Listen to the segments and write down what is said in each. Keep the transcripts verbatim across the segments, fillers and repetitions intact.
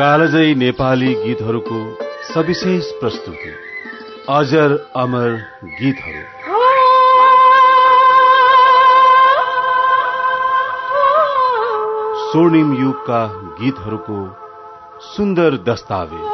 कालजयी नेपाली गीतहरूको सविशेष प्रस्तुति अजर अमर गीतहरू। स्वर्णिम युगका गीतहरूको सुन्दर दस्तावेज।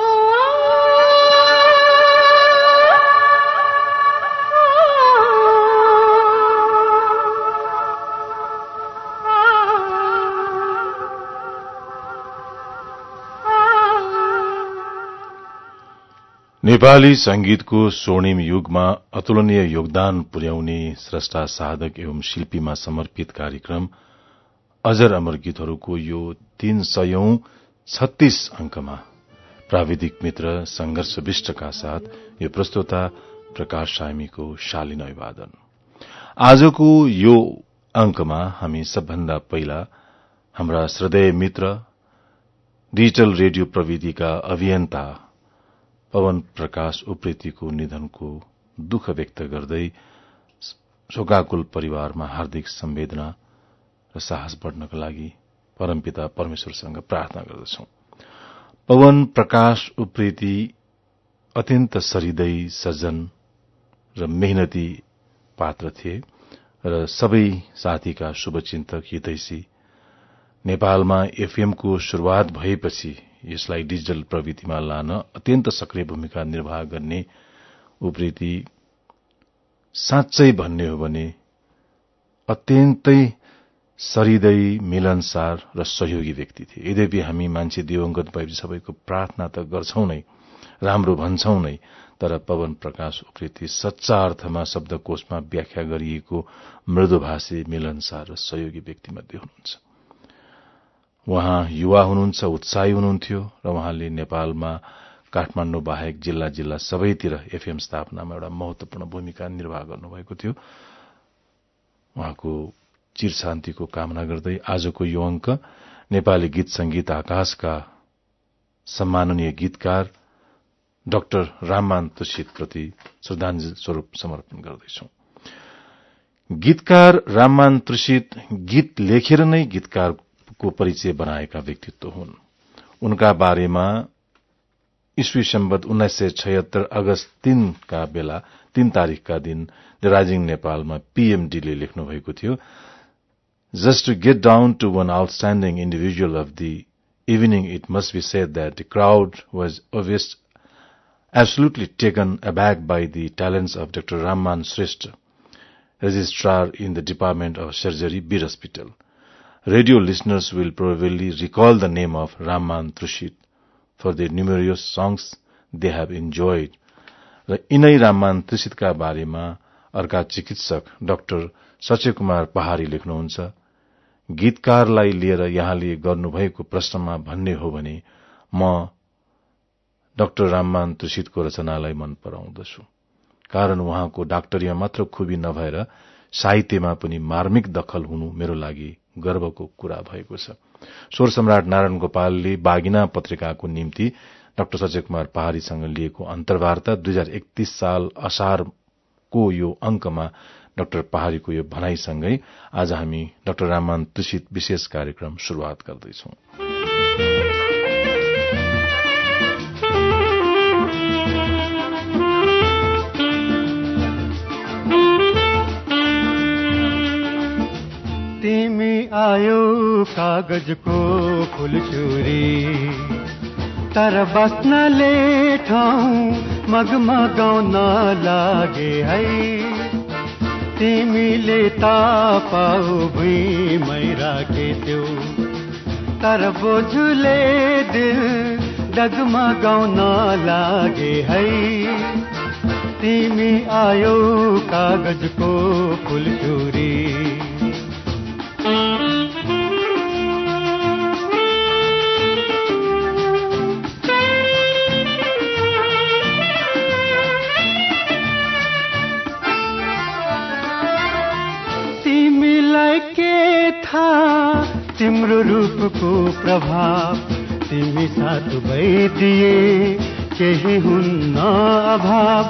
नेपाली संगीतको स्वर्णिम युगमा अतुलनीय योगदान पुर्याउने स्रष्टा साधक एवं शिल्पीमा समर्पित कार्यक्रम अजर अमर गीतहरूको यो तीन सयौं छत्तीस अंकमा प्राविधिक मित्र संघर्ष विष्टका साथ यो प्रस्तोता प्रकाश सामीको शालीन अभिवादन। आजको यो अंकमा हामी सबभन्दा पहिला हाम्रा श्रद्धेय मित्र डिजिटल रेडियो प्रविधिका अभियन्ता पवन प्रकाश उप्रेतीको निधनको दुःख व्यक्त गर्दै शोकाकुल परिवारमा हार्दिक संवेदना र साहस बढ्नका लागि परमपिता परमेश्वरसँग प्रार्थना गर्दछौं। पवन प्रकाश उप्रेती अत्यन्त सरिदै सज्जन र मेहनती पात्र थिए र सबै साथीका शुभचिन्तक हितैषी। नेपालमा एफएम को शुरूआत भएपछि यसलाई डिजिटल प्रविधिमा लान अत्यन्त सक्रिय भूमिका निर्वाह गर्ने उप्रेती साँच्चै भन्ने हो भने अत्यन्तै सरिदै मिलनसार र सहयोगी व्यक्ति थिए। यद्यपि हामी मान्छे दिवंगत भएपछि सबैको प्रार्थना त गर्छौं नै, राम्रो भन्छौं नै, तर पवन प्रकाश उप्रेती सच्चा अर्थमा शब्दकोशमा व्याख्या गरिएको मृदुभाषी मिलनसार र सहयोगी व्यक्ति मध्ये हुनुहुन्छ। उहाँ युवा हुनुहुन्छ, उत्साही हुनुहुन्थ्यो र उहाँले नेपालमा काठमाडौँ बाहेक जिल्ला जिल्ला सबैतिर एफएम स्थापनामा एउटा महत्वपूर्ण भूमिका निर्वाह गर्नुभएको थियो। उहाँको चिर शान्तिको कामना गर्दै आजको यो अंक नेपाली गीत संगीत आकाशका सम्माननीय गीतकार डाक्टर राममान तुषित प्रति श्रद्धाञ्जली स्वरूप समर्पण गर्दैछौं। गीतकार राममान तुषित गीत लेखेर नै गीतकार को परिचय बनाएका व्यक्तित्व हुन्। उनका बारेमा ईस्वी सम्बत उन्नाइस सय छयत्तर अगस्त तीन का बेला तीन तारीखका दिन द राइजिङ नेपालमा पीएमडीले लेख्नु भएको थियो। Just to get down to one outstanding individual of the evening, it must be said that the crowd was obviously absolutely taken aback by the talents of Doctor Ramman Shrestha, registrar in the Department of Surgery, Bir Hospital. Radio listeners will probably recall the name of Ramman Tushit for the numerous songs they have enjoyed. र यिनै राममान तुषितका बारेमा अर्का चिकित्सक doctor सचय Kumar पहाडी लेख्नुहुन्छ, गीतकारलाई लिएर यहाँले गर्नुभएको प्रश्नमा भन्ने हो भने म डाक्टर राममान तुषितको रचनालाई मन पराउँदछु, कारण उहाँको डाक्टरीमा मात्र खुबी नभएर साहित्यमा पनि मार्मिक दखल हुनु मेरो लागि गर्वको कुरा भएको छ। स्वर सम्राट नारायण गोपालले बागिना पत्रिकाको निम्ति डाक्टर सचय कुमार पहाडीसँग लिएको अन्तर्वार्ता दुई हजार एकतीस साल असारको यो अंकमा डाक्टर पहाडीको यो भनाईसँगै आज हामी डाक्टर राममान तुषित विशेष कार्यक्रम शुरूआत गर्दैछौं। तिमी आयो कागजको फुलचुरी, तर बस्नले ठाउँ मगमगाउन लागे है। तिमीले तापाउ भुइँमै राखेथ्यौ, तर बोझुले दिल डगमगाउन लागे है। तिमी आयो कागजको फुलचुरी। तिमीलाई के थाहा तिम्रो रूपको प्रभाव, तिमी साथ भइदिए केही हुन्न अभाव।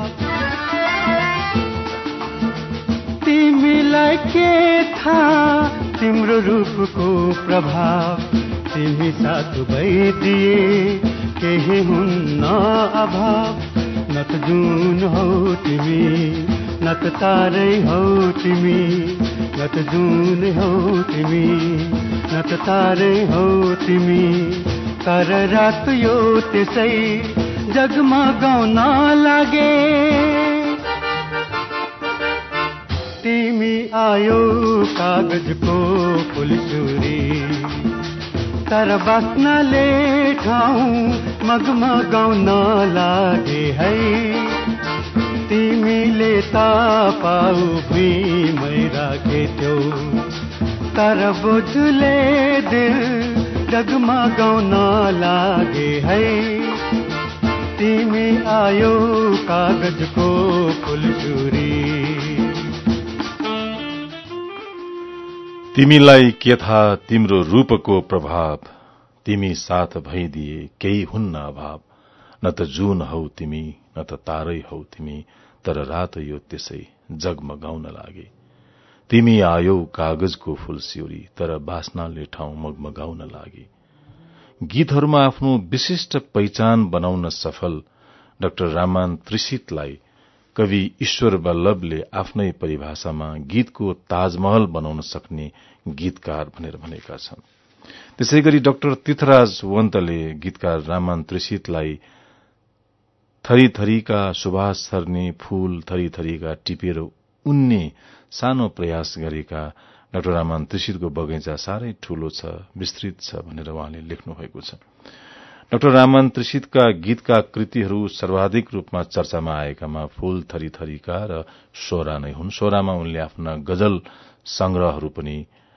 तिमीलाई के थाहा तिम्रो रूपको प्रभाव, तिमी साथ भइदिए केही हुन्न अभाव। न त जुन हौ तिमी न त तारै हौ तिमी, न त जुन हौ तिमी न त तारै हौ तिमी। तर रात यो त्यसै जगमगाउन लागे, तिमी आयो कागजको फुलचुरी। तर बस्नले ठाउँ मगमगाउन लागे है, तिमीले त पाउ भुइँमै राखेथ्यौ। तर बोझले दिल डगमगाउन लागे है, तिमी आयो कागजको फुलचुरी। तिमीलाई के थाहा तिम्रो रूपको प्रभाव, तिमी साथ भइदिए केही हुन्न अभाव। न त जुन हौ तिमी न त तारै हौ तिमी, तर रात यो त्यसै जगमगाउन लागे। तिमी आयौ कागजको फूलस्योरी, तर बास्नाले ठाउँ मगमगाउन लागे। गीतहरूमा आफ्नो विशिष्ट पहिचान बनाउन सफल डाक्टर रामान त्रिषितलाई कवि ईश्वर वल्लभले आफ्नै परिभाषामा गीतको ताजमहल बनाउन सक्ने गीतकार भनेर भनेका छन्। त्यसैगरी डाक्टर तीर्थराज वन्तले गीतकार रामान त्रिषितलाई थरी थरीका सुभाष सर्ने फूल थरी थरीका टिपेर उन्ने सानो प्रयास गरेका डाक्टर रामान त्रिषितको बगैँचा साह्रै ठूलो छ, विस्तृत छ भनेर उहाँले लेख्नु भएको छ। डाक्टर रामान त्रिषितका गीतका कृतिहरू सर्वाधिक रूपमा चर्चामा आएकामा फूल थरी थरीका र सोरा नै हुन्। सोरामा उनले आफ्ना गजल संग्रहहरू पनि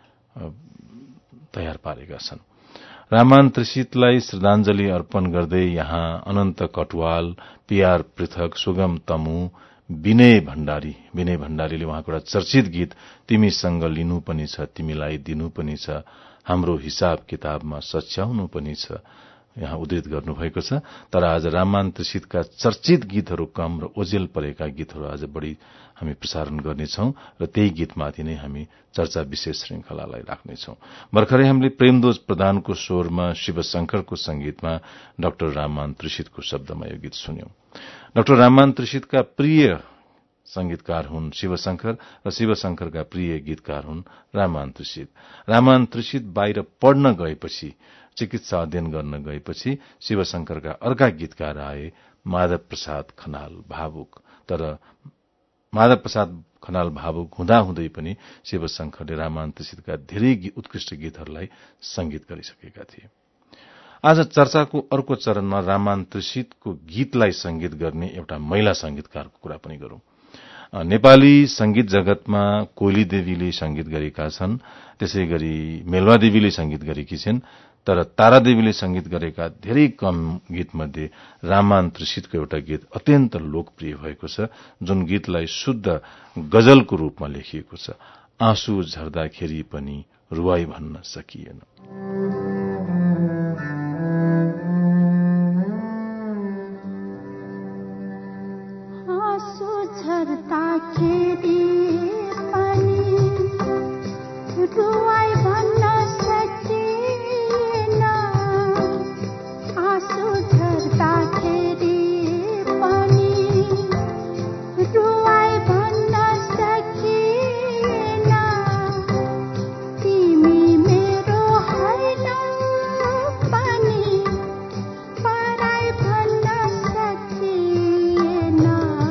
तयार पारेका छन्। रामान त्रिषितलाई श्रद्धाञ्जली अर्पण गर्दै यहाँ अनन्त कटवाल, पीआर पृथक, सुगम तमु, विनय भण्डारी विनय भण्डारीले उहाँको एउटा चर्चित गीत तिमीसँग लिनु पनि छ तिमीलाई दिनु पनि छ, हाम्रो हिसाब किताबमा सच्याउनु पनि छ यहाँ उद्धृत गर्नुभएको छ। तर आज रामान त्रिषितका चर्चित गीतहरू कम र ओझेल परेका गीतहरू आज बढ़ी हामी प्रसारण गर्नेछौं र त्यही गीतमाथि नै हामी चर्चा विशेष श्रृंखलालाई राख्नेछौं। भर्खरै हामीले प्रेमदोज प्रधानको स्वरमा शिवशंकरको संगीतमा डाक्टर रामान त्रिषितको शब्दमा यो गीत सुन्यौं। डाक्टर रामान त्रिषितका प्रिय संगीतकार हुन् शिवशंकर र शिवशंकरका प्रिय गीतकार हुन् रामान त्रिषित। रामान त्रिषित बाहिर पढ्न गएपछि, चिकित्सा अध्ययन गर्न गएपछि शिवशंकरका अर्का गीतकार आए माधव प्रसाद खनाल भावुक। तर माधव प्रसाद खनाल भावुक हुँदाहुँदै पनि शिवशंकरले रामान त्रिषितका धेरै उत्कृष्ट गीतहरूलाई संगीत गरिसकेका थिए। आज चर्चाको अर्को चरणमा रामान त्रिषितको गीतलाई संगीत गर्ने एउटा महिला संगीतकारको कुरा पनि गरौं। नेपाली संगीत जगतमा कोइली देवीले संगीत गरेका छन्, त्यसैगरी मेलवा देवीले संगीत गरेकी छिन्। तर तारा देवीले संगीत गरेका धेरै कम गीत मध्ये रामान त्रिषितको एउटा गीत अत्यन्त लोकप्रिय भएको छ, जुन गीतलाई शुद्ध गजलको रूपमा लेखिएको छ। आँसु झर्दाखेरि पनि रुवाई भन्न सकिएन। आँसु झर्दाखेरि पनि रुवाई भन्न सकिएन, आँसु झर्दाखेरि पनि रुवाई भन्न सकिएन, तिमी मेरो हैनौ पनि पराई भन्न सकिएन,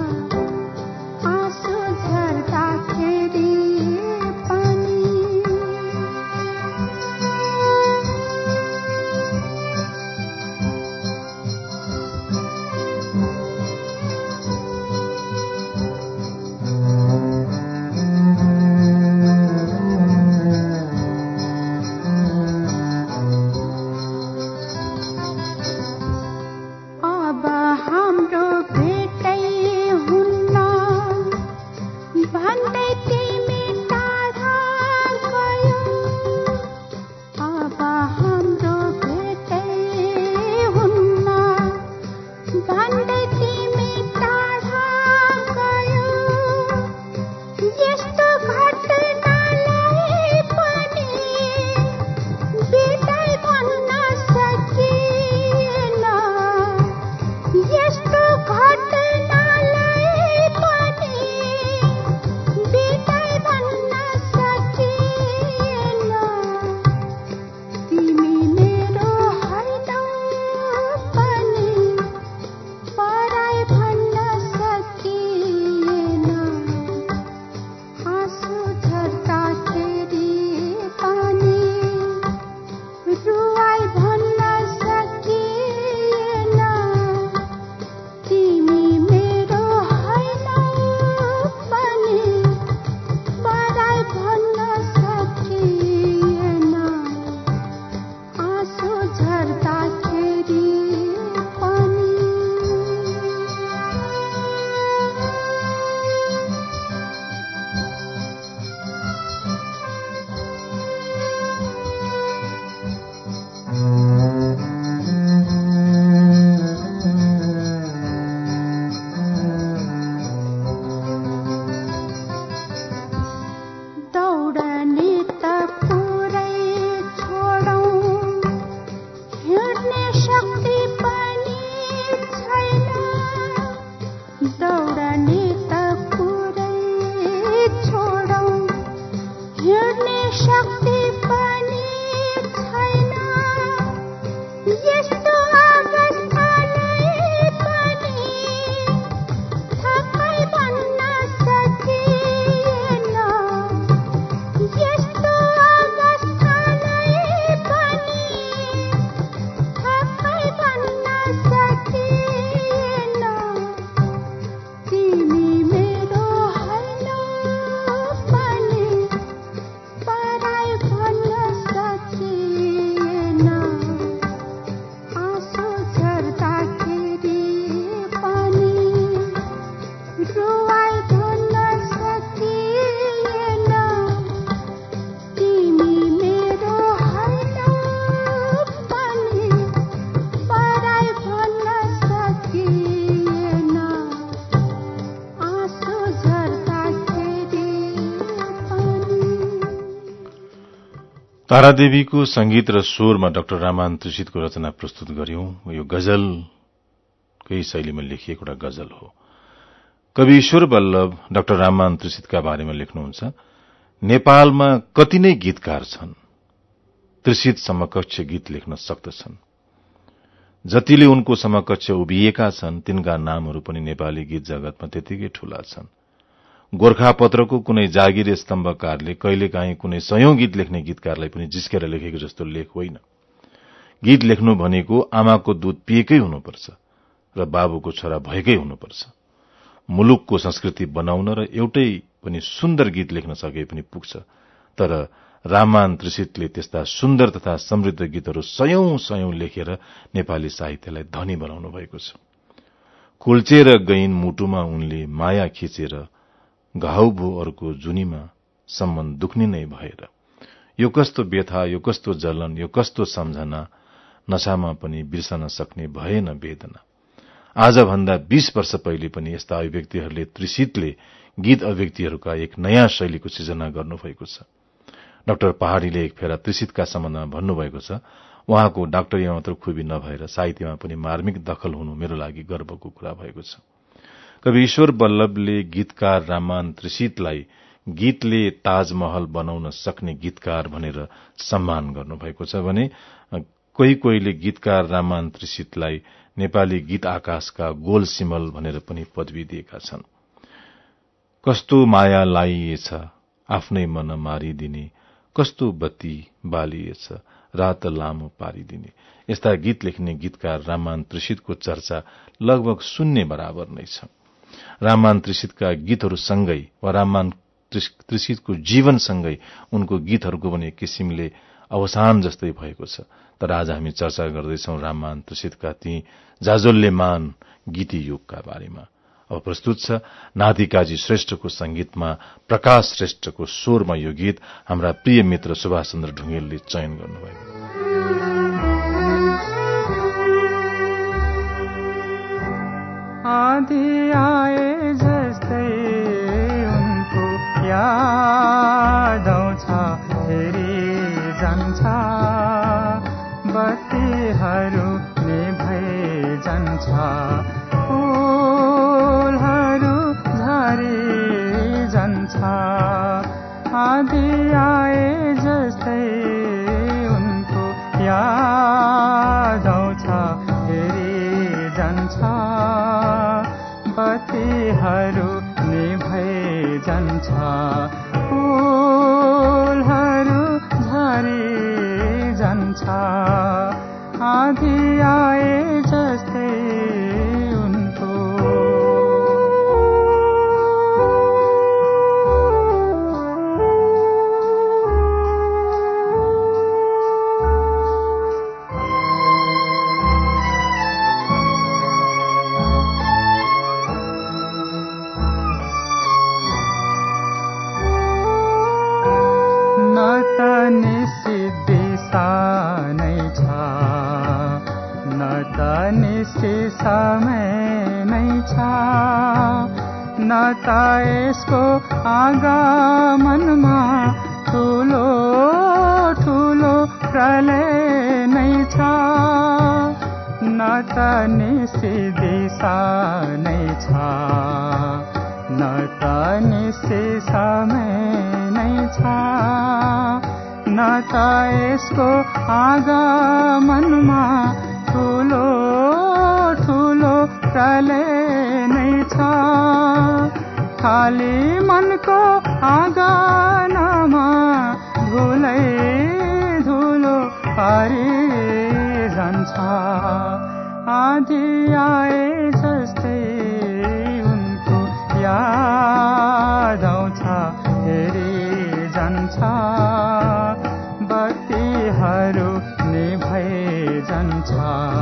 आँसु झर्दाखेरि पनि। अब हाम्रो भेटै हुन्न भन्दै तिमी टाढा गयौ, अब हाम्रो भेटै हुन्न भन्दै तिमी टाढा गयौ, यस्तो घटनालाई पनि बिदाई भन्न तारादेवीको संगीत र स्वरमा डाक्टर रामान त्रिषितको रचना प्रस्तुत गर्यौं। यो गजलकै शैलीमा लेखिएको एउटा गजल हो। कवि ईश्वर वल्लभ डाक्टर रामान त्रिषितका बारेमा लेख्नुहुन्छ, नेपालमा कति नै गीतकार छन्, त्रिषित समकक्ष गीत लेख्न सक्दछन्। जतिले उनको समकक्ष उभिएका छन् तिनका नामहरू पनि नेपाली गीत जगतमा त्यतिकै ठूला छन्। गोर्खापत्रको कुनै जागिरे स्तम्भकारले कहिलेकाहीँ कुनै सयौं गीत लेख्ने गीतकारलाई पनि जिस्केर लेखेको जस्तो लेख होइन। गीत लेख्नु भनेको आमाको दूध पिएकै हुनुपर्छ र बाबुको छोरा भएकै हुनुपर्छ। मुलुकको संस्कृति बनाउन र एउटै पनि सुन्दर गीत लेख्न सके पनि पुग्छ। तर रामान त्रिषितले त्यस्ता सुन्दर तथा समृद्ध गीतहरू सयौं सयौं लेखेर नेपाली साहित्यलाई धनी बनाउनु भएको छ। कुल्चेर गइन् मुटुमा उनले माया खिचेर, घाउ भो अर्को जुनीमा सम्म दुख्ने नै भएर। यो कस्तो व्यथा, यो कस्तो जलन, यो कस्तो सम्झना, नशामा पनि बिर्सन सक्ने भएन वेदना। आजभन्दा बीस वर्ष पहिले पनि यस्ता अभिव्यक्तिहरूले त्रिषितले गीत अभिव्यक्तिहरूका एक नयाँ शैलीको सृजना गर्नुभएको छ। डाक्टर पहाडीले एक फेरा त्रिषितका सम्बन्धमा भन्नुभएको छ, उहाँको डाक्टरीमा मात्र खुबी नभएर साहित्यमा पनि मार्मिक दखल हुनु मेरो लागि गर्वको कुरा भएको छ। कवि ईश्वर वल्लभले गीतकार रामान त्रिषितलाई गीतले ताजमहल बनाउन सक्ने गीतकार भनेर सम्मान गर्नुभएको छ भने कोही कोहीले गीतकार रामान त्रिषितलाई नेपाली गीत आकाशका गोल सिमल भनेर पनि पदवी दिएका छन्। कस्तो माया लाइएछ आफ्नै मन मारिदिने, कस्तो बत्ती बालिएछ रात लामो पारिदिने। यस्ता गीत लेख्ने गीतकार रामान त्रिषितको चर्चा लगभग शून्य बराबर नै छ। रामान त्रिषितका गीतहरूसँगै वा रामान त्रिषितको जीवनसँगै उनको गीतहरूको पनि एक किसिमले अवसान जस्तै भएको छ। तर आज हामी चर्चा गर्दैछौं रामान त्रिषितका ती जाजोल्यमान गीती युगका बारेमा। अब प्रस्तुत छ नातिकाजी श्रेष्ठको संगीतमा प्रकाश श्रेष्ठको स्वरमा यो गीत हाम्रा प्रिय मित्र सुभाष चन्द्र ढुङ्गेलले चयन गर्नुभएको। आधी आए जस्तै उनको याद आउँछ, फेरि जान्छ, बत्तीहरू निभै जान्छ, फूलहरू झरी जान्छ। आधी आए जस्तै उनको याद आउँछ, फेरि जान्छ, बत्तीहरू निभै जान्छ, फूलहरू झरी जान्छ। आधी आए जस्तै उनको न त निश्चित दिशा नै छ, न त निश्चित समय नै छ, न त यसको आगमनमा ठुलो ठुलो प्रलय नै छ, न त निश्चित दिशा नै छ, न त निश्चित समय नै छ, न त यसको आगमनमा ठुलो ठुलो प्रलय नै छ। खाली मनको आँगनमा धुलै धुलो पारी जान्छ। आधी आए जस्तै उनको याद आउँछ, फेरि जान्छ, बत्तीहरू निभै जान्छ,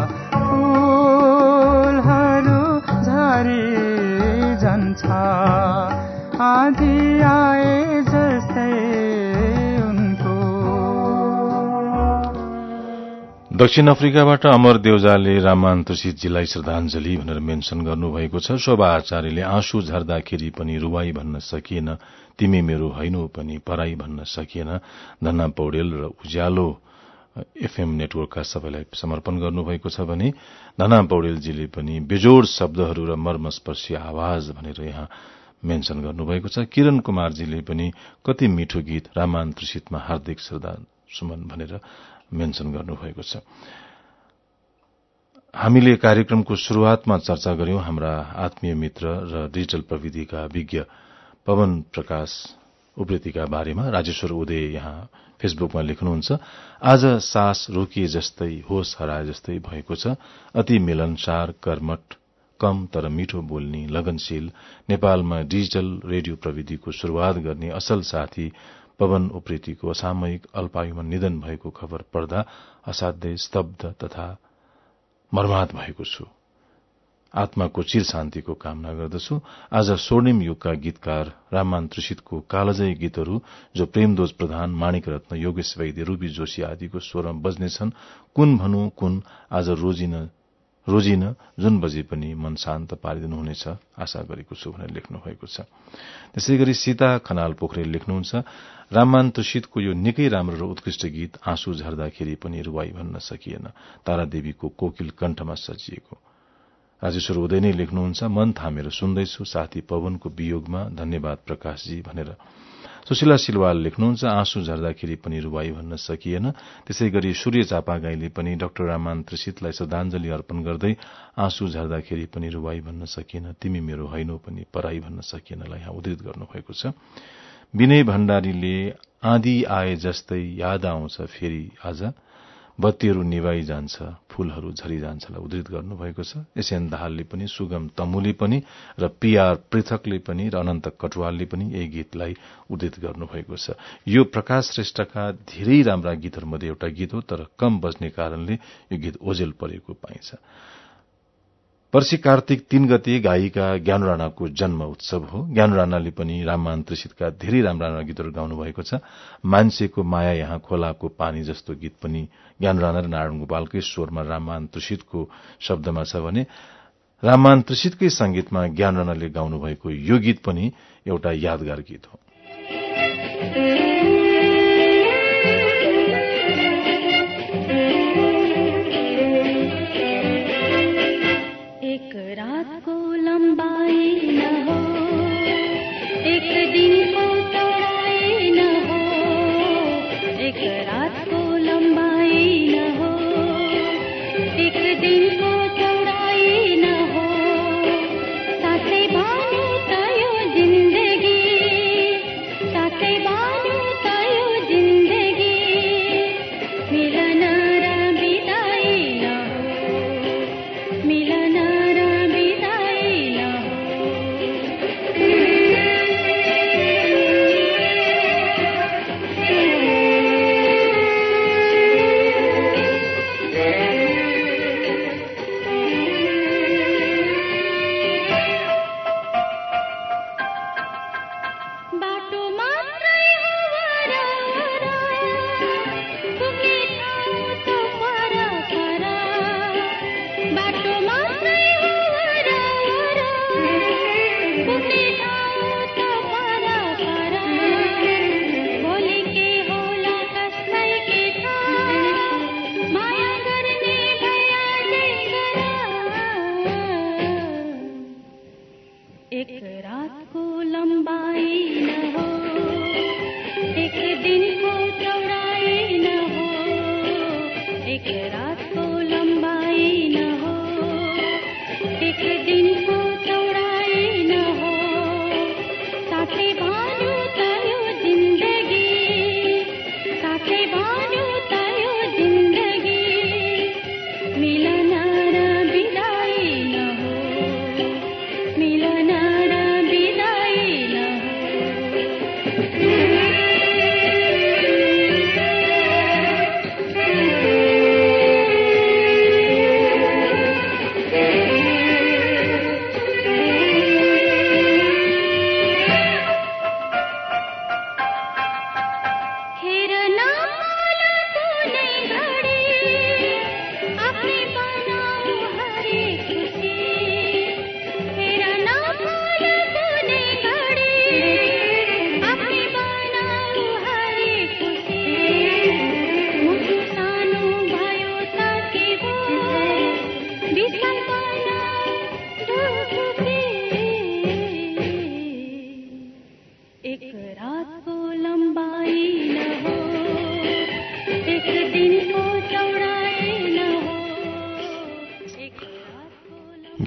फूलहरू झरी जान्छ। आधी आए जस्तै उनको। दक्षिण अफ्रिकाबाट अमर देउजाले राममान त्रिषितजीलाई श्रद्धाञ्जली भनेर मेन्सन गर्नुभएको छ। शोभा आचार्यले आँसु झर्दाखेरि पनि रुवाई भन्न सकिएन, तिमी मेरो हैनौ पनि पराई भन्न सकिएन। धन्ना पौडेल र उज्यालो एफएम नेटवर्कका सबैलाई समर्पण गर्नुभएको छ भने धन्ना पौडेलजीले पनि बेजोड शब्दहरू र मर्मस्पर्शी आवाज भनेर यहाँ मेन्सन गर्नुभएको छ। किरण कुमारजीले पनि कति मिठो गीत राममान त्रिषितमा हार्दिक श्रद्धा सुमन भनेर मेन्सन गर्नुभएको छ। हामीले कार्यक्रमको शुरूआतमा चर्चा गर्यौं हाम्रा आत्मीय मित्र र डिजिटल प्रविधिका विज्ञ पवन प्रकाश उप्रेतीका बारेमा। राजेश्वर उदय यहाँ फेसबुकमा लेख्नुहुन्छ, आज सास रोकिए जस्तै होस हराए जस्तै भएको छ। अति मिलनसार, कर्मठ, कम तर मिठो बोल्ने, लगनशील, नेपालमा डिजिटल रेडियो प्रविधिको शुरूआत गर्ने असल साथी पवन उप्रेतीको असामयिक अल्पायुमा निधन भएको खबर पढ्दा असाध्यै स्तब्ध तथा मर्माहत भएको छु। आत्माको चिर शान्तिको कामना गर्दछु। आज स्वर्णिम युगका गीतकार राममान त्रिषितको कालजयी गीतहरू जो प्रेमदोज प्रधान, माणिक रत्न, योगेश वैद्य, रूबी जोशी आदिको स्वरमा बज्नेछन्। कुन भनौं कुन आज रोजिन रोजिन जुन बजे पनि मन शान्त पारिदिनुहुनेछ आशा गरेको छु भनेर लेख्नु भएको छ। त्यसै गरी सीता खनाल पोखरेल लेख्नुहुन्छ, राममान त्रिषितको यो निकै राम्रो र उत्कृष्ट गीत आँसु झर्दाखेरि पनि रुवाई भन्न सकिएन, तारादेवीको कोकिल कण्ठमा सजिएको। राजेश्वर उदय नै लेख्नुहुन्छ, मन थामेर सुन्दैछु साथी पवनको वियोगमा, धन्यवाद प्रकाशजी भनेर। सुशीला सिलवाल लेख्नुहुन्छ, आँसु झर्दाखेरि पनि रुवाई भन्न सकिएन। त्यसै गरी सूर्य चापागाईले पनि डाक्टर राममान त्रिषितलाई श्रद्धाञ्जली अर्पण गर्दै आँसु झर्दाखेरि पनि रुवाई भन्न सकिएन, तिमी मेरो हैनौ पनि पराई भन्न सकिएनलाई यहाँ उद्धृत गर्नुभएको छ। विनय भण्डारीले आँधी आए जस्तै याद आउँछ फेरि आज, बत्तीहरू निभाइ जान्छ, फूलहरू झरिजान्छलाई उद्धृत गर्नुभएको छ। एसएन दाहालले पनि, सुगम तमुले पनि र पीआर पृथकले पनि र अनन्त कटवालले पनि यही गीतलाई उद्धृत गर्नुभएको छ। यो प्रकाश श्रेष्ठका धेरै राम्रा गीतहरूमध्ये एउटा गीत हो, तर कम बज्ने कारणले यो गीत ओझेल परेको पाइन्छ। पर्सि कार्तिक तीन गते गायिका ज्ञानु राणाको जन्म उत्सव हो। ज्ञानु राणाले पनि राममान त्रिषितका धेरै राम्रा राम्रा गीतहरू गाउनु भएको छ। मान्छेको माया यहाँ खोलाको पानी जस्तो गीत पनि ज्ञानु राणा र नारायण गोपालकै स्वरमा राममान त्रिषितको शब्दमा छ भने राममान त्रिषितकै संगीतमा ज्ञानु राणाले गाउनु भएको यो गीत पनि एउटा यादगार गीत हो।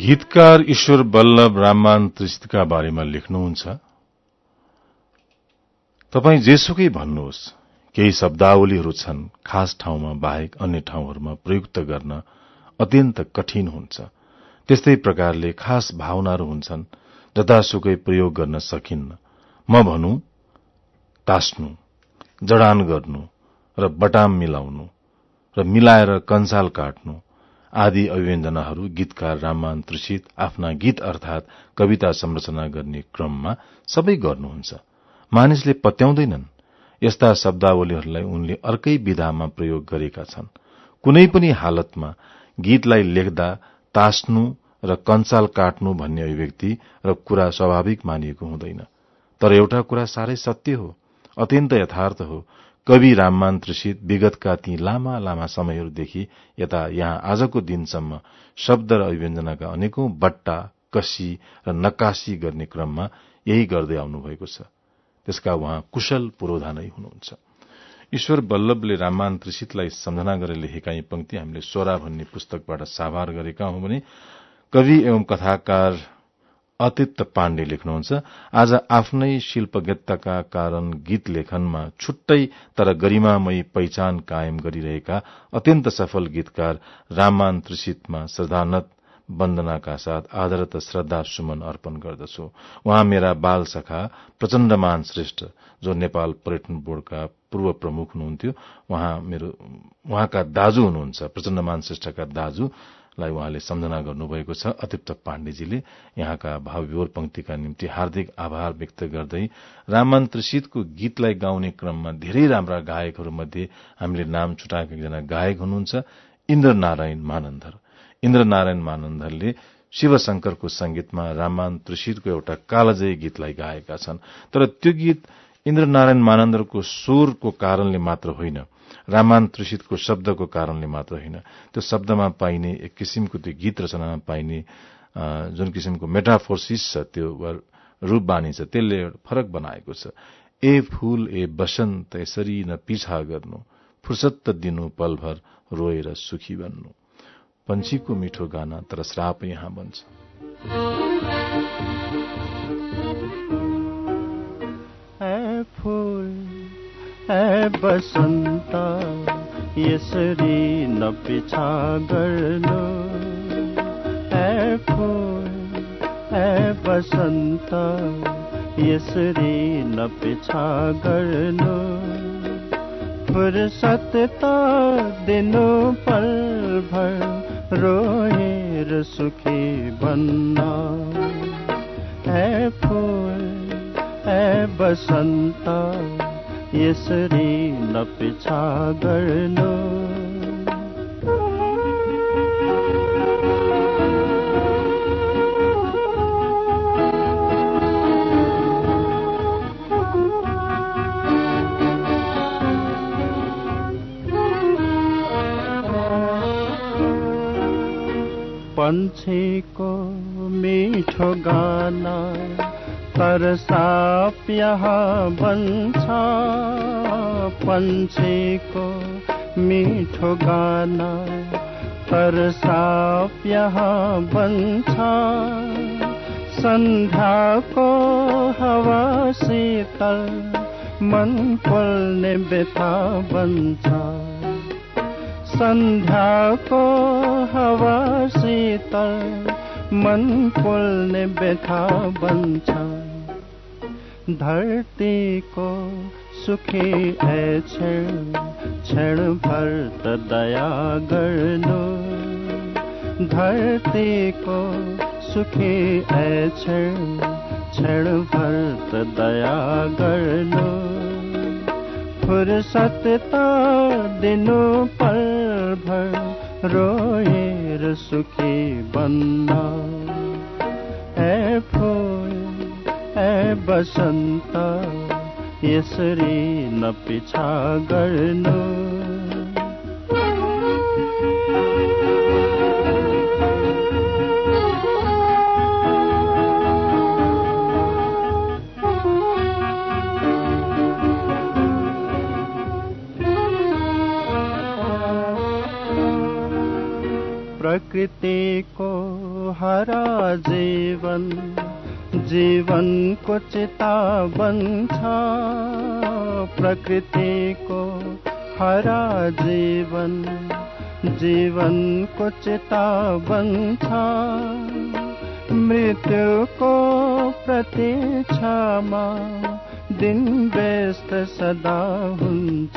गीतकार ईश्वर बल्लभ राममान त्रिषितका बारेमा लेख्नुहुन्छ, तपाई जेसुकै भन्नुहोस्, केही शब्दावलीहरू छन् खास ठाउँमा बाहेक अन्य ठाउँहरूमा प्रयुक्त गर्न अत्यन्त कठिन हुन्छ। त्यस्तै प्रकारले खास भावनाहरू हुन्छन् जतासुकै प्रयोग गर्न सकिन्न। म भनौं तास्नु, जडान गर्नु र बटाम मिलाउनु र मिलाएर कन्साल काट्नु आदि अभिव्यञ्जनाहरू गीतकार राममान त्रिषित आफ्ना गीत अर्थात कविता संरचना गर्ने क्रममा सबै गर्नुहुन्छ। मानिसले पत्याउँदैनन् यस्ता शब्दावलीहरूलाई उनले अर्कै विधामा प्रयोग गरेका छन्। कुनै पनि हालतमा गीतलाई लेख्दा तास्नु र कन्साल काट्नु भन्ने अभिव्यक्ति र कुरा स्वाभाविक मानिएको हुँदैन। तर एउटा कुरा साह्रै सत्य हो, अत्यन्त यथार्थ हो। कवि राममान त्रिषित विगतका ती लामा लामा समयहरूदेखि यता यहाँ आजको दिनसम्म शब्द र अभिव्यञ्जनाका अनेकौं बट्टा, कसी र नक्कासी गर्ने क्रममा यही गर्दै आउनुभएको छ। त्यसका उहाँ कुशल पुरोधा नै हुनुहुन्छ। ईश्वर बल्लभले राममान त्रिषितलाई सम्झना गरेर लेखेका यी पंक्ति हामीले सोरा भन्ने पुस्तकबाट साभार गरेका हौं भने कवि एवं कथाकार अतित्य पाण्डे लेख्नुहुन्छ, आज आफ्नै शिल्पज्ञताका कारण गीत लेखनमा छुट्टै तर गरिमामयी पहिचान कायम गरिरहेका अत्यन्त सफल गीतकार राममान त्रिषितमा श्रद्धानत वन्दनाका साथ आदरत श्रद्धा सुमन अर्पण गर्दछु। उहाँ मेरा बाल सखा प्रचण्डमान श्रेष्ठ, जो नेपाल पर्यटन बोर्डका पूर्व प्रमुख हुनुहुन्थ्यो, उहाँ मेरो उहाँका दाजु हुनुहुन्छ। प्रचण्डमान श्रेष्ठका दाजुलाई उहाँले सम्झना गर्नुभएको छ। अतित्य पाण्डेजीले यहाँका भावविभोर पंक्तिका निम्ति हार्दिक आभार व्यक्त गर्दै राममान त्रिषितको गीतलाई गाउने क्रममा धेरै राम्रा गायकहरूमध्ये हामीले नाम छुटाएका एकजना गायक हुनुहुन्छ इन्द्रनारायण मानन्धर। इन्द्रनारायण मानन्धरले शिवशंकरको संगीतमा राममान त्रिषितको एउटा कालजयी गीतलाई गाएका छन्। तर त्यो गीत इन्द्रनारायण मानन्धरको स्वरको कारणले मात्र होइन, राममान त्रिषितको शब्दको कारणले मात्र होइन, त्यो शब्दमा पाइने एक किसिमको त्यो गीत रचनामा पाइने जुन किसिमको मेटाफोर्सिस छ, त्यो रूप बानी छ, त्यसले फरक बनाएको छ। ए फूल ए बसन्त यसरी न पिछा गर्नु, फुर्सद दिनु पलभर रोएर सुखी बन्नु। पंछीको मिठो गाना तर श्राप यहाँ बन्छ। ए फूल ए बसन्त यसरी न पिछा गर्नु, ए फूल ए बसन्त यसरी न पिछा गर्नु, फुर्सद त दिनु पल भर रोएर सुखी बन्ना। ए फूल ए बसन्त यसरी न पिछा गर्नु। पंछीको मीठो गाना तर साप यहाँ बन्छ, पंछीको मीठो गाना तर साप यहाँ बन्छ, सन्ध्याको हवा शीतल मन पोल्ने व्यथा बन्छ, सन्ध्याको हवा शीतल मन पोल्ने व्यथा बन्छ, धरतीको सुखी ए क्षण क्षण भर त दया गर्नु, धरतीको सुखी ए क्षण क्षण भर त दया गर्नु, फुर्सद त दिनु पल भर रोएर सुखी बन्ना। ए फूल ए बसन्त यसरी न पिछा गर्नु। प्रकृतिको हरा जीवन जीवनको चितावन छ प्रकृतिको हरा जीवन जीवनको चितावन छ मृत्युको प्रतीक्षामा दिन व्यस्त सदा हुन्छ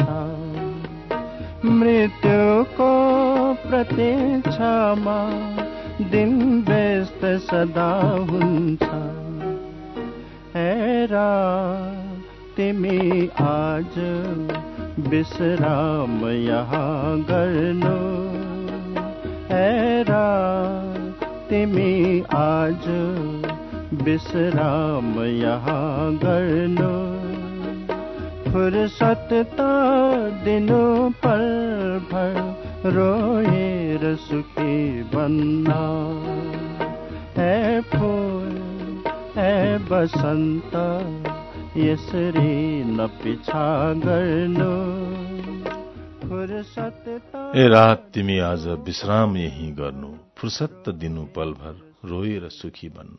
मृत्युको प्रतीक्षामा दिन व्यस्त सदा हुन्छ हेरा तिमी आज विश्राम यहाँ गर्नु हेरा तिमी आज विश्राम यहाँ गर्नु फुर्सत त दिनु पल भर रोएर सुखी बन्न हे फूल हे बसन्त यसरी नपिछा गर्नु फुर्सत त ए रात तिमी आज विश्राम यही गर्नु फुर्सत त दिनु पलभर रोएर सुखी बन्न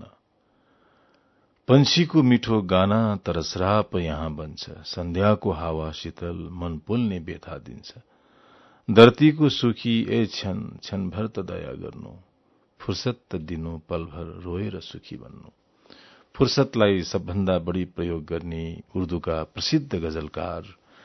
पंछीको मिठो गाना तर श्राप यहाँ बन्छ सन्ध्याको हावा शीतल मन पोल्ने व्यथा दिन्छ धरतीको सुखी ए क्षण क्षणभर त दया गर्नु फुर्सत त दिनु पलभर रोएर सुखी बन्नु फुर्सतलाई सबभन्दा बढी प्रयोग गर्ने उर्दूका प्रसिद्ध गजलकार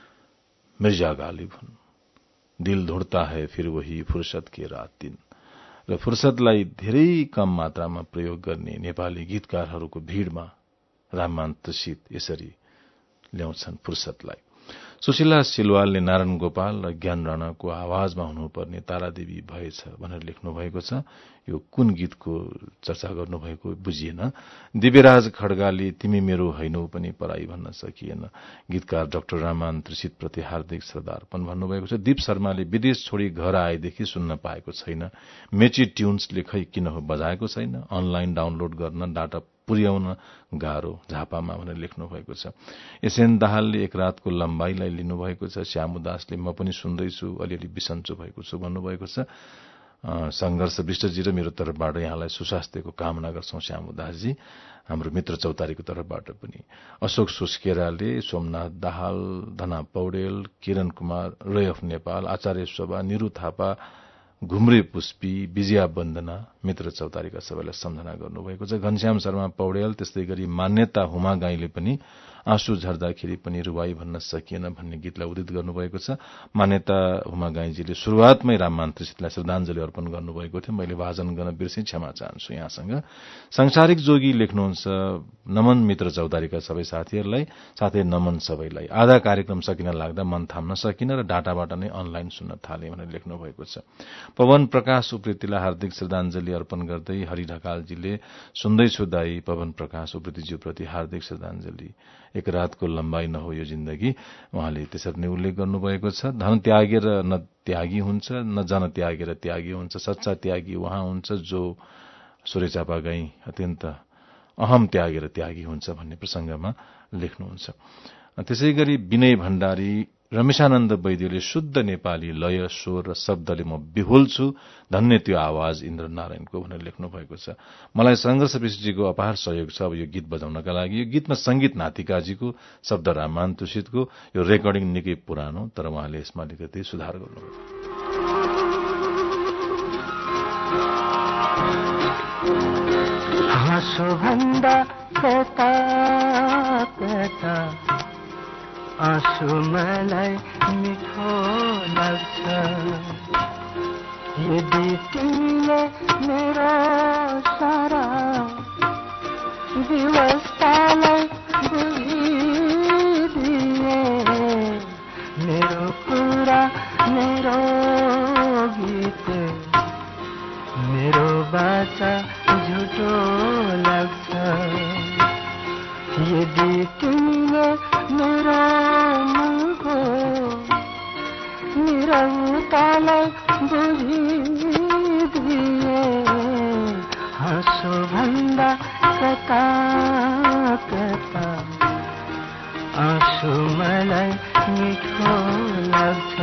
मिर्जा गालिब हुन् दिल ढूंढता है फिर वही फुर्सत के रात दिन र फुर्सतलाई धेरै कम मात्रामा प्रयोग गर्ने नेपाली गीतकारहरूको भीड़मा राममान त्रिषित यसरी ल्याउँछन् फुर्सतलाई सुशीला सिलवालले नारायण गोपाल र ज्ञान राणाको आवाजमा हुनुपर्ने तारादेवी भएछ भनेर लेख्नु भएको छ यो कुन गीतको चर्चा गर्नुभएको बुझिएन दिव्यराज खड्गाले तिमी मेरो हैनौ पनि पराई भन्न सकिएन गीतकार डाक्टर राममान त्रिषित प्रति हार्दिक श्रद्धार्पण भन्नुभएको छ दीप शर्माले विदेश छोडी घर आएदेखि सुन्न पाएको छैन मेची ट्युन्सले खै किन हो बजाएको छैन अनलाइन डाउनलोड गर्न डाटा पुर्याउन गाह्रो झापामा भनेर लेख्नु भएको छ एसएन दाहालले एक रातको लम्बाईलाई लिनुभएको छ श्यामुदासले म पनि सुन्दैछु अलिअलि बिसन्चो भएको छु भन्नुभएको छ संघर्ष विष्टजी र मेरो तर्फबाट यहाँलाई सुस्वास्थ्यको कामना गर्छौं श्यामुदासजी हाम्रो मित्र चौतारीको तर्फबाट पनि अशोक सुस्केराले सोमनाथ दाहाल धना पौडेल किरण कुमार रे अफ नेपाल आचार्य शोभा निरु थापा घुम्रे पुष्पी विजया वन्दना मित्र चौतारीका सबैलाई सम्झना गर्नुभएको छ घनश्याम शर्मा पौडेल त्यस्तै गरी मान्यता हुमा गाईले पनि आँसु झर्दाखेरि पनि रुवाई भन्न सकिएन भन्ने गीतलाई उद्धृत गर्नुभएको छ मान्यता हुमा गाईजीले शुरूआतमै राममान त्रिषितलाई श्रद्धाञ्जली अर्पण गर्नुभएको थियो मैले वाचन गर्न बिर्सेँ क्षमा चाहन्छु यहाँसँग सांसारिक जोगी लेख्नुहुन्छ नमन मित्र चौतारीका सबै साथीहरूलाई साथै नमन सबैलाई आधा कार्यक्रम सकिन लाग्दा मन थाम्न सकिन र डाटाबाट नै अनलाइन सुन्न थाले भनेर लेख्नु भएको छ पवन प्रकाश उप्रेतीलाई हार्दिक श्रद्धाञ्जली अर्पण गर्दै हरि ढकालजीले सुन्दैछु दाई पवन प्रकाश उप्रेतीज्यूप्रति हार्दिक श्रद्धाञ्जली एक रातको लम्बाई न हो यो जिन्दगी उहाँले त्यसरी नै उल्लेख गर्नुभएको छ धन त्यागेर न त्यागी हुन्छ न जन त्यागेर त्यागी हुन्छ सच्चा त्यागी उहाँ हुन्छ जो सूर्यचापा गाई अत्यन्त अहम त्यागेर त्यागी हुन्छ भन्ने प्रसंगमा लेख्नुहुन्छ त्यसै गरी विनय भण्डारी रमेशानन्द वैद्यले शुद्ध नेपाली लय स्वर र शब्दले म विहुल छु धन्य त्यो आवाज इन्द्र नारायणको भनेर लेख्नु भएको छ मलाई संघर्ष विष्टजीको अपार सहयोग छ अब यो गीत बजाउनका लागि यो गीतमा संगीत नातिकाजीको शब्द राममान त्रिषितको यो रेकर्डिङ निकै पुरानो तर उहाँले यसमा अलिकति सुधार गर्नुभयो आँसु मलाई मिठो लाग्छ यदि तिमीले मेरो सारा व्यवस्थालाई बुझिदिए मेरो कुरा मेरो गीत मेरो बाचा झुटो लाग्छ यदि तिमीले मेरो मुखको निरन्तरलाई बुझिदिए हाँसो भन्दा कता कता आँसु मलाई मिठो लाग्छ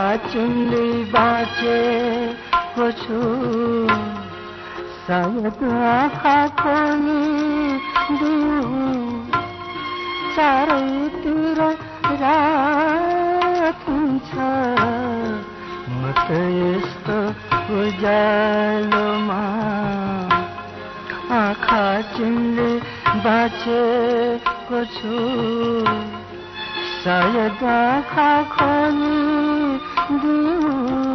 चुम्ली बाँचेको छु सायद आँखा खोलिदिऊ चारैतिर रात हुन्छ म त यस्तो उज्यालोमा आँखा चिम्ली बाँचेको छु सायद आँखा खोलिदिऊ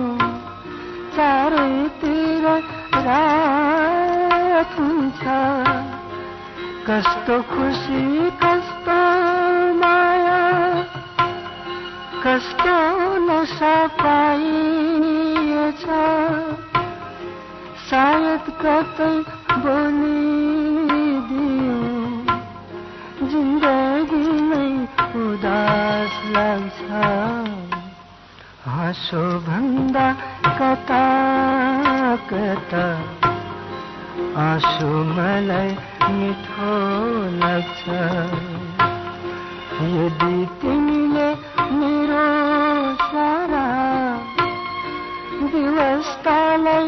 चारैतिर रात हुन्छ कस्तो खुसी कस्तो माया कस्तो नशा पाइएछ सायद कतै बोलिदियो जिन्दगी नै उदास लाग्छ हाँसो भन्दा कता कता आँसु मलाई मिठो लाग्छ यदि तिमीले मेरो सारा व्यवस्थालाई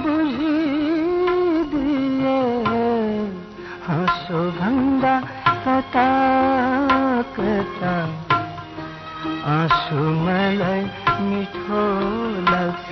बुझिदिए हाँसो भन्दा कता कता आँसु मलाई मिठो लाग्छ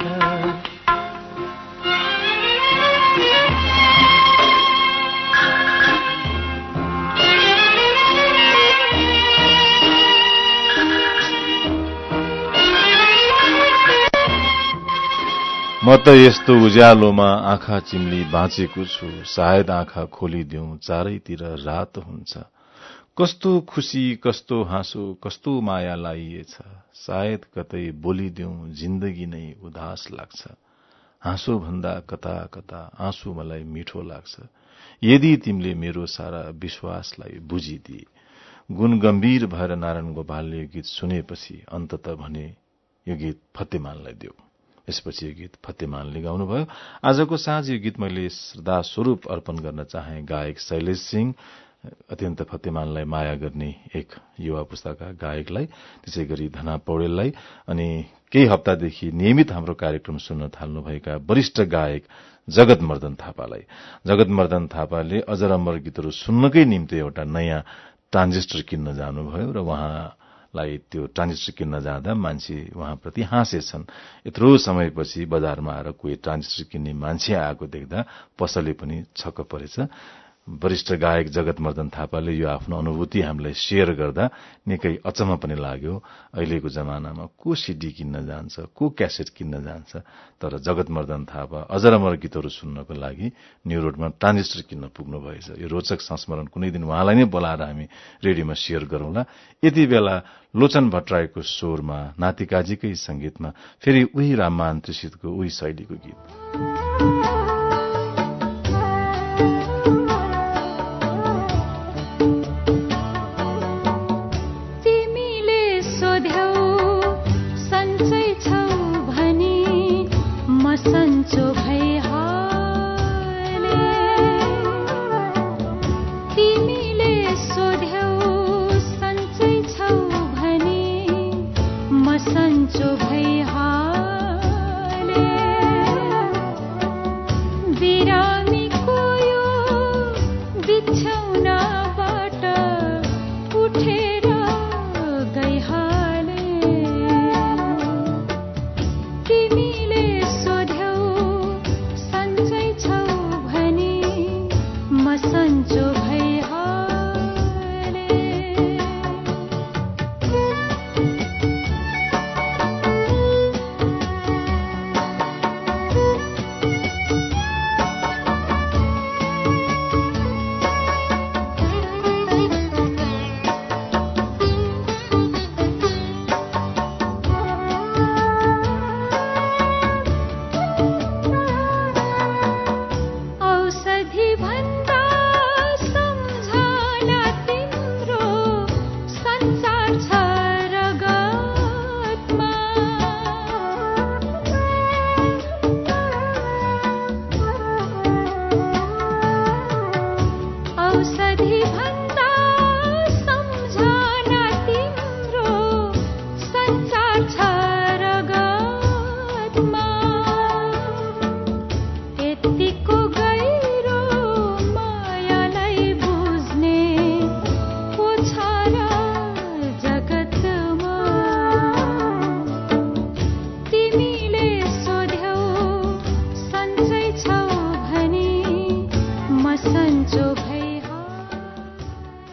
म त यस्तो उज्यालोमा आँखा चिम्ली बाँचेको छु सायद आँखा खोलिदिउँ चारैतिर रात हुन्छ कस्तो खुशी कस्तो हाँसो कस्तो माया लाइएछ सायद कतै बोलिदिउँ जिन्दगी नै उदास लाग्छ हाँसो भन्दा कता कता आँसु मलाई मिठो लाग्छ यदि तिमीले मेरो सारा विश्वासलाई बुझिदिए गुण गम्भीर भएर नारायण गोपालले यो गीत सुनेपछि अन्ततः भने यो गीत फतेमानलाई देऊ यसपछि यो गीत फतेमानले गाउनुभयो आजको साँझ यो गीत मैले श्रद्धा स्वरूप अर्पण गर्न चाहे गायक शैलेश सिंह अत्यन्त फतेमानलाई माया गर्ने एक युवा पुस्ताका गायकलाई त्यसै गरी धना पौडेललाई अनि केही हप्तादेखि नियमित हाम्रो कार्यक्रम सुन्न थाल्नुभएका वरिष्ठ गायक जगतमर्दन थापालाई जगतमर्दन थापाले अजर अमर गीतहरू सुन्नकै निम्ति एउटा नयाँ ट्रान्जिस्टर किन्न जानुभयो र उहाँलाई त्यो ट्रान्जिस्टर किन्न जाँदा मान्छे उहाँप्रति हाँसेछन् यत्रो समयपछि बजारमा आएर कोही ट्रान्जिस्टर किन्ने मान्छे आएको देख्दा पसलले पनि छक्क परेछ वरिष्ठ गायक जगतमर्दन थापाले यो आफ्नो अनुभूति हामीलाई शेयर गर्दा निकै अचम्म पनि लाग्यो अहिलेको जमानामा को सिडी किन्न जान्छ को क्यासेट किन्न जान्छ तर जगतमर्दन थापा अजर अमर गीतहरू सुन्नको लागि न्यू रोडमा ट्रान्जिस्टर किन्न पुग्नु भएछ यो रोचक संस्मरण कुनै दिन उहाँलाई नै बोलाएर हामी रेडियोमा शेयर गरौंला यति बेला लोचन भट्टराईको स्वरमा नातिकाजीकै संगीतमा फेरि उही राममान त्रिसितको उही शैलीको गीत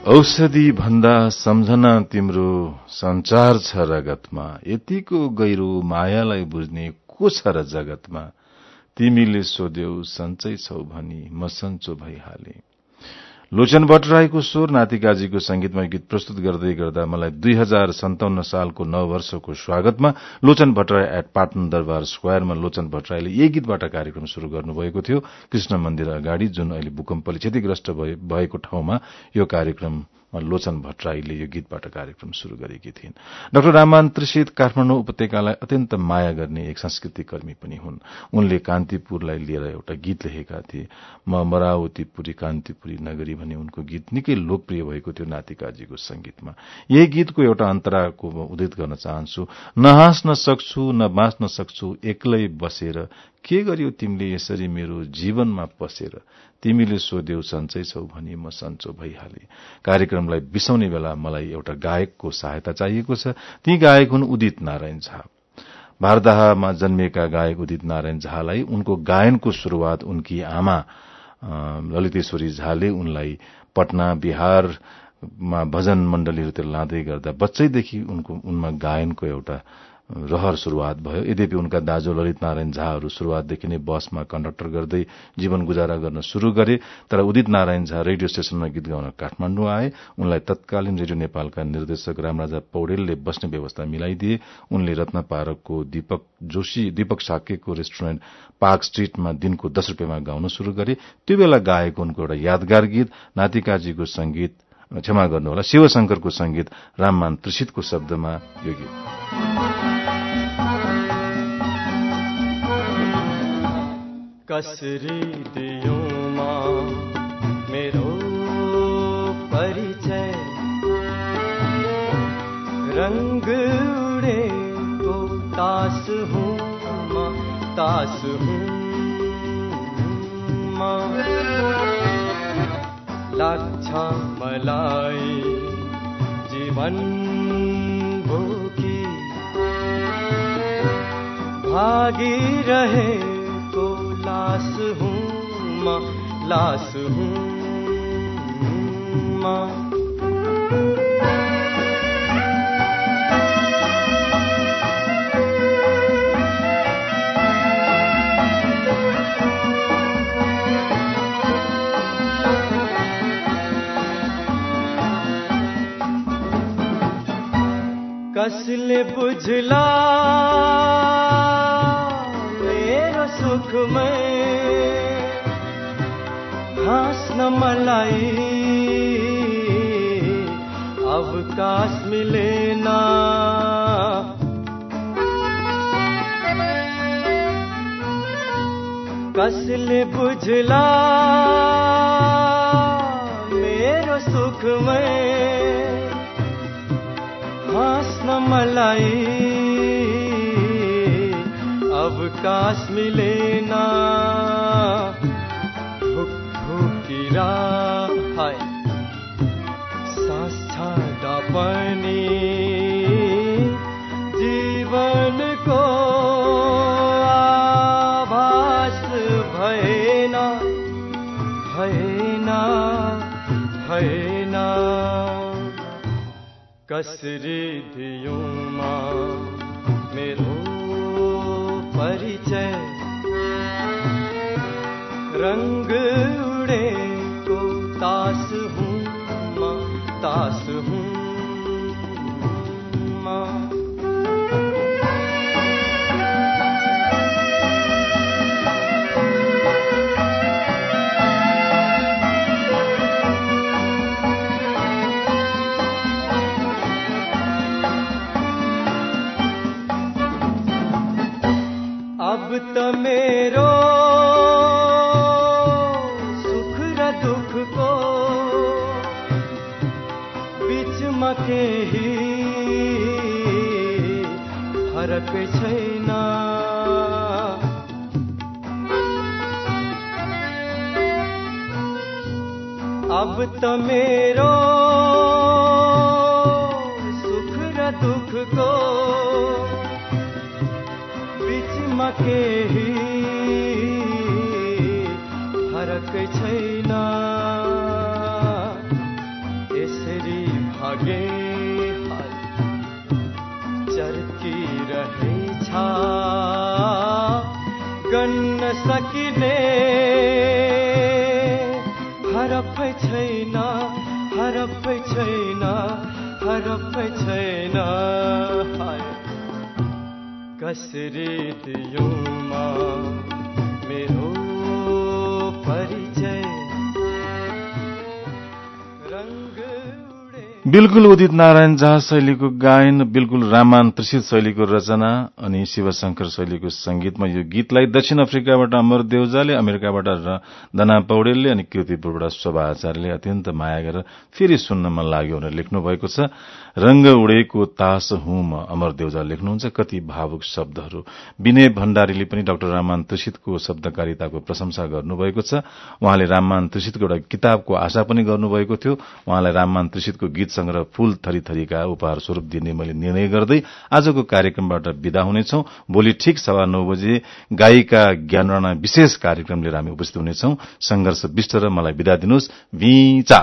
औषधि भन्दा सम्झना तिम्रो संचार छ रगतमा, यतिको गहिरो मायालाई बुझ्ने को छ र जगतमा। तिमीले सोध्यौ सन्चै छौ भनी म सन्चो भइहाले। लोचन भट्टराईको स्वर, नातिकाजीको संगीतमा गीत प्रस्तुत गर्दै गर्दा मलाई दुई हजार सन्ताउन्न सालको नव वर्षको स्वागतमा लोचन भट्टराई एट पाटन दरबार स्क्वायरमा लोचन भट्टराईले यही गीतबाट कार्यक्रम शुरू गर्नुभएको थियो। कृष्ण मन्दिर अगाडि, जुन अहिले भूकम्पले क्षतिग्रस्त भएको ठाउँमा यो कार्यक्रम लोचन भट्टराईले यो गीतबाट कार्यक्रम शुरू गरेकी थिइन्। डाक्टर राममान त्रिषित काठमाडौँ उपत्यकालाई अत्यन्त माया गर्ने एक सांस्कृतिक कर्मी पनि हुन्। उनले कान्तिपुरलाई लिएर एउटा गीत लेखेका थिए, म मरावतीपुरी कान्तिपुरी नगरी भन्ने उनको गीत निकै लोकप्रिय भएको थियो नातिकाजीको संगीतमा। यही गीतको एउटा अन्तराको म उद्धृत गर्न चाहन्छु। न हाँस्न सक्छु न बाँच्न सक्छु एक्लै बसेर, के गर्यौ तिमीले यसरी मेरो जीवनमा पसेर। तिमीले सोध्यौ सन्चै छौ भनी म सन्चो भइहाले। कार्यक्रमलाई बिसाउने बेला मलाई एउटा गायकको सहायता चाहिएको छ। ती गायक हुन् उदित नारायण झा। भारदाहमा जन्मिएका गायक उदित नारायण झालाई उनको गायनको शुरूआत उनकी आमा ललितेश्वरी झाले उनलाई पटना बिहारमा भजन मण्डलीहरूतिर लाँदै गर्दा बच्चैदेखि उनको उनमा गायनको एउटा रहर शुरूआत भयो। यद्यपि उनका दाजु ललित नारायण झाहरू शुरूआतदेखि नै बसमा कण्डक्टर गर्दै जीवन गुजारा गर्न शुरू गरे। तर उदित नारायण झा रेडियो स्टेशनमा गीत गाउन काठमाडौँ आए। उनलाई तत्कालीन रेडियो नेपालका निर्देशक रामराजा पौडेलले बस्ने व्यवस्था मिलाइदिए। उनले रत्न पार्कको दीपक जोशी दीपक साकेको रेस्टुरेन्ट पार्क स्ट्रीटमा दिनको दस रुपियाँमा गाउन शुरू गरे। त्यो बेला गाएको उनको एउटा यादगार गीत, नातिकाजीको संगीत, क्षमा गर्नुहोला, शिवशंकरको संगीत, राममान त्रिषितको शब्दमा यो गीत। कसरी दियों मां मेरो परिचय, रंग उड़े तो तास हूँ मां, तास हूँ मां। लाच्छा मलाई जीवन भूखी, भागी रहे तो लाश हूँ मां, लाश हूँ मां। कसले बुझला मेरो सुख में, हाँस्न मलाई अवकाश मिले ना। कसले बुझला मेरो सुख में, हाँस्न मलाई अवकाश मिले ना। भुक भुकिरा हाय सास छाडा पनि जीवन को आभास भएन, भएन, भएन। कसरी दियों मां मेरो परिचय, रंग उड़े तो तास हूँ मां, तास हूँ मां। अब त मेरो सुख र दुख को बीचमा केही फरक छैन। अब त मेरो सुख र दुख को बीचमा केही फरक छैन। यस पर्ने हरफै छैन हरफै छैन हरफै छैन कसरी दियूँ म मेरो परिचय रंग बिल्कुल उदित नारायण झा शैलीको गायन, बिल्कुल रामान त्रिषित शैलीको रचना अनि शिवशंकर शैलीको संगीतमा यो गीतलाई दक्षिण अफ्रिकाबाट अमर देउजाले, अमेरिकाबाट दना पौडेलले अनि किर्तिपुरबाट शोभा आचार्यले अत्यन्त माया गरेर फेरि सुन्न मन लाग्यो भनेर लेख्नु भएको छ। रंग उडेको तास हुँ म, अमर देउजा लेख्नुहुन्छ। कति भावुक शब्दहरू। विनय भण्डारीले पनि डाक्टर राममान त्रिषितको शब्दकारिताको प्रशंसा गर्नुभएको छ। उहाँले राममान त्रिषितको एउटा किताबको आशा पनि गर्नुभएको थियो। उहाँलाई राममान त्रिषितको गीत संग्रह फूल थरी थरीका उपहार स्वरूप दिने मैले निर्णय गर्दै आजको कार्यक्रमबाट विदा हुनेछौं। भोलि ठिक सवा नौ बजे गायिका ज्ञान राणा विशेष कार्यक्रम लिएर हामी उपस्थित हुनेछौं। संघर्ष विष्ट र मलाई विदा दिनुहोस्। भिचा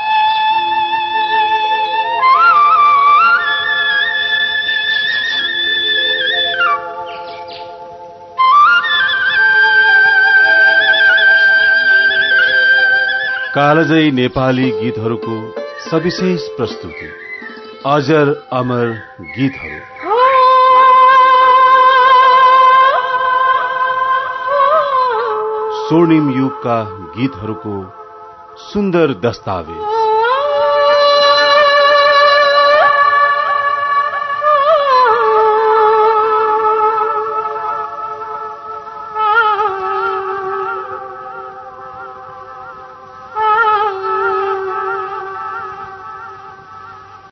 कालजयी नेपाली गीतहरूको सविशेष प्रस्तुति अजर अमर गीतहरू। स्वर्णिम युगका गीतहरूको सुन्दर दस्तावेज